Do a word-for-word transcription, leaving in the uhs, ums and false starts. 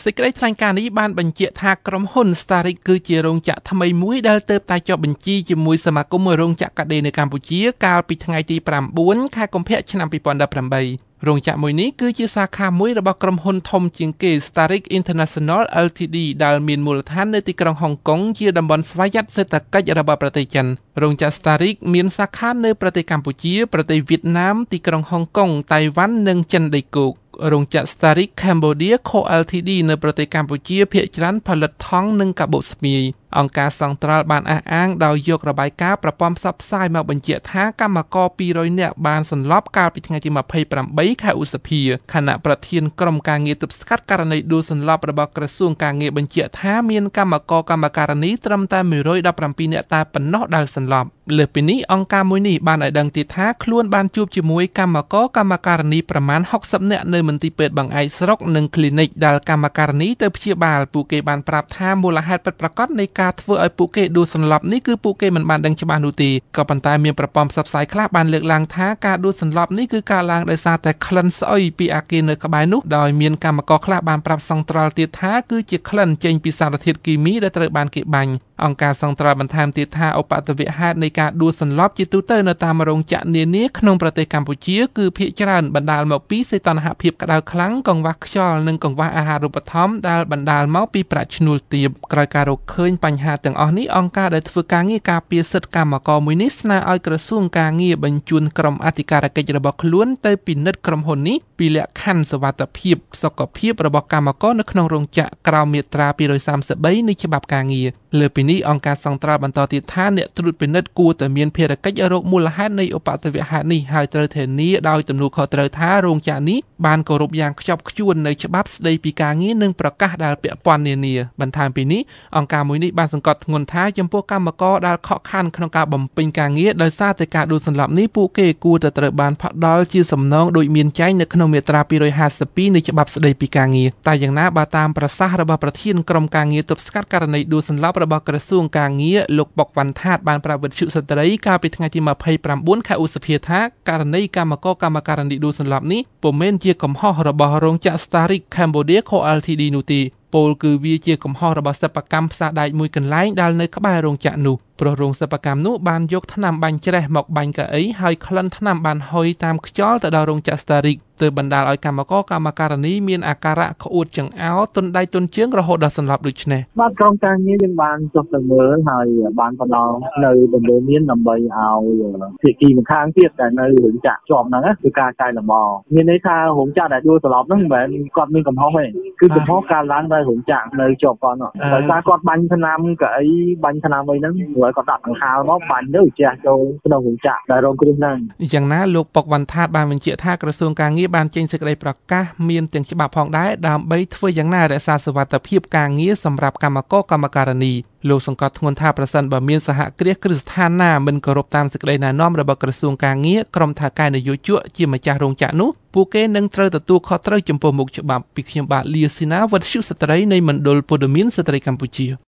សេចក្តីថ្លែងការណ៍នេះបានបញ្ជាក់ថាក្រុមហ៊ុន Starrix គឺជារោងចក្រថ្មីមួយដែលទើបតែចុះបញ្ជីជាមួយសមាគមរោងចក្រកាដេនៅកម្ពុជាកាលពីថ្ងៃទីប្រាំបួនខែកុម្ភៈឆ្នាំពីរពាន់ដប់ប្រាំបីរោងចក្រមួយនេះគឺជាសាខាមួយរបស់ក្រុមហ៊ុនធំជាងគេ Starrix International អិល ទី ឌី ដែលមានមូលដ្ឋាននៅទីក្រុងហុងកុងជាតំបន់ស្វយ័តសេដ្ឋកិច្ចរបស់ប្រទេសចិនរោងចក្រ Starrix មានសាខានៅប្រទេសកម្ពុជាប្រទេសវៀតណាមទីក្រុងហុងកុងតៃវ៉ាន់និងចិនដីគោករោងចក្រ Starrix Cambodia Co. អិល ទី ឌី នៅប្រទេសកម្ពុជាភាគច្រើនផលិតថង់និងកាបូបស្ពាយអង្គការសង្ត្រាល់បានអះអាងដោយយករបាយការណ៍ប្រព័ន្ធផ្សព្វផ្សាយមកបញ្ជាក់ថាកម្មករពីររយនាក់បានសន្លប់កាលពីថ្ងៃទីម្ភៃប្រាំបីខែឧសភាខណៈប្រធានក្រុមការងារទប់ស្កាត់ករណីដួលសន្លប់របស់ក្រសួងការងារបញ្ជាក់ថាមានកម្មករកម្មការិនីត្រឹមតែមួយរយដប់ប្រាំពីរនាក់តែប៉ុណ្ណោះដែលសន្លប់លើសពីនេះអង្គការមួយនេះបានឲ្យដឹងទៀតថាខ្លួនបានជួបជាមួយកម្មករកម្មការិនីប្រមាណហុកសិបនាក់នៅមន្ទីរពេទ្យបង្អែកស្រុកនិងគ្លីនិកដែលកម្មការិនីទៅព្យាបាលពួកគេបានប្រាប់ថាមូលហេតុពិតប្រាកដនៃការធ្វើឲ្យពួកគេដួលសន្លប់នេះគឺពួកគេមិនបានដឹងច្បាស់នោះទេក៏ប៉ុន្តែមានប្រព័ន្ធផ្សព្វផ្សាយខ្លះបានលើកឡើងថាការដួលសន្លប់នេះគឺការឡើងដោយសារតែក្លិនស្អុយពីអគារនៅក្បែរនោះដោយមានកម្មករខ្លះបានប្រាប់សង្ត្រាល់ទៀតថាគឺជាក្លិនចេញពីសារធាតុគីមីដែលត្រូវបានគេបាញ់អង្គការសង្ត្រាល់បន្ថែមទៀតថាឧបទ្ទវហេតុនៃការដួលសន្លប់ជាទូទៅនៅតាមរោងចក្រនានាក្នុងប្រទេសកម្ពុជាគឺភាគច្រើនបណ្ដាលមកពីសីតុណ្ហភាពក្តៅខ្លាំងកង្វះខ្យល់និងកង្វះអាហារូបត្ថម្ភដែលបណ្ដាលមកពីប្រាក់ឈ្នួលទាបក្រោយការរកឃើញបញ្ហាទាំងអស់នេះអង្គការដែលធ្វើការងារការពារសិទ្ធិកម្មករមួយនេះស្នើឲ្យក្រសួងការងារបញ្ជូនក្រុមអធិការកិច្ចរបស់ខ្លួនទៅពិនិត្យក្រុមហ៊ុននេះពីលក្ខខណ្ឌសុវត្ថិភាពសុខភាពរបស់កម្មករនៅក្នុងរោងចក្រក្រោមមាត្រាពីររយសាមសិបបីនៃច្បាប់ការងារលើពីនេះអង្គការសង្ត្រាល់បន្តទៀតថាអ្នកត្រួតពិនិត្យគួរតែមានភារកិច្ចរកមូលហេតុនៃឧបទ្ទវហេតុនេះហើយត្រូវធានាដោយទំនួលខុសត្រូវថារោងចក្រនេះបានគោរពយ៉ាងខ្ជាប់ខ្ជួននៅច្បាប់ស្តីពីការងារនិងប្រកាសដែលពាក់ព័ន្ធនានាបន្ថែមពីនេះអង្គការមួយនេះបានសង្កត់ធ្ងន់ថាចំពោះកម្មករដែលខកខានក្នុងការបំពេញការងារដោយសារតែការដួលសន្លប់នេះពួកគេគួរតែត្រូវបានផ្ដល់ជាសំណងដោយមានចែងនៅក្នុងមាត្រាពីររយហាសិបពីរនៃច្បាប់ស្តីពីការងារតែយ៉ាងណាបើតាមប្រសាសន៍របស់ប្រធានក្រុមការងារទប់ស្កាត់ករណីដួលសន្លប់របស់ក្រសួងការងារលោកប៉ុកវ៉ាន់ថាតបានប្រាប់វិទ្យុស្ត្រីកាលពីថ្ងៃទីម្ភៃប្រាំបួនខែឧសភាថាករណីកម្មករកម្មការិនីដួលសន្លប់នេះពុំមែនជាកំហុសរបស់រោងចក្រ Starrix Cambodia Co. អិល ទី ឌី នោះទេពលគឺវាជាកំហុសរបស់សិប្បកម្មផ្សារដែកមួយកន្លែងដែលនៅក្បែររោងចក្រនោះព្រោះរោងសិប្បកម្មនោះបានយកថ្នាំបាញ់ច្រេះមកបាញ់កៅអីហើយក្លិនថ្នាំបានហុយតាមខ្យល់ទៅដល់រោងចក្រ Starrix ទើបបណ្ដាលឲ្យកម្មករកម្មការិនីមានអាការៈក្អួតចង្អោរទន់ដៃទន់ជើងរហូតដល់សន្លប់ដូចនេះបាទក្រុមការងារយើងបានចុះទៅមើលហើយបានផ្ដល់នៅដំណើរមានដើម្បីឲ្យភាគីម្ខាងទៀតដែលនៅរោងចក្រជាប់ហ្នឹងគឺការកែលម្អមានន័យថារោងចក្រដែលដួលសន្លប់ហ្នឹងមិនមែនគាត់មានកំហុសទេគឺកំហុសការឡើងដោយរោងចក្រនៅជាប់គាត់ដោយសារគាត់បាញ់ថ្នាំកៅអីបាញ់ថ្នាំអីហ្នឹងព្រោះគាត់ដាក់ដង្ហើមមកបាញ់ទៅជះចូលក្នុងរោងចក្រដែលរងគ្រោះហ្នឹងយ៉ាងណាលោកប៉ុកវ៉ាន់ថាតបានបញ្ជាក់ថាក្រសួងការងារបានចេញសេចក្តីប្រកាសមានទាំងច្បាប់ផងដែរដើម្បីធ្វើយ៉ាងណារក្សាសុវត្ថិភាពការងារសម្រាប់កម្មករកម្មការិនីលោកសង្កត់ធ្ងន់ថាប្រសិនបើមានសហគ្រាសគ្រឹះស្ថានណាមិនគោរពតាមសេចក្តីណែនាំរបស់ក្រសួងការងារក្រុមថៅកែនយោជកជាម្ចាស់រោងចក្រនោះពួកគេនឹងត្រូវទទួលខុសត្រូវចំពោះមុខច្បាប់ពីខ្ញុំបាទលាស៊ីណាវុទ្ធុស្ត្រីនៃមណ្ឌលព័ត៌មានស្ត្រីកម្ពុជា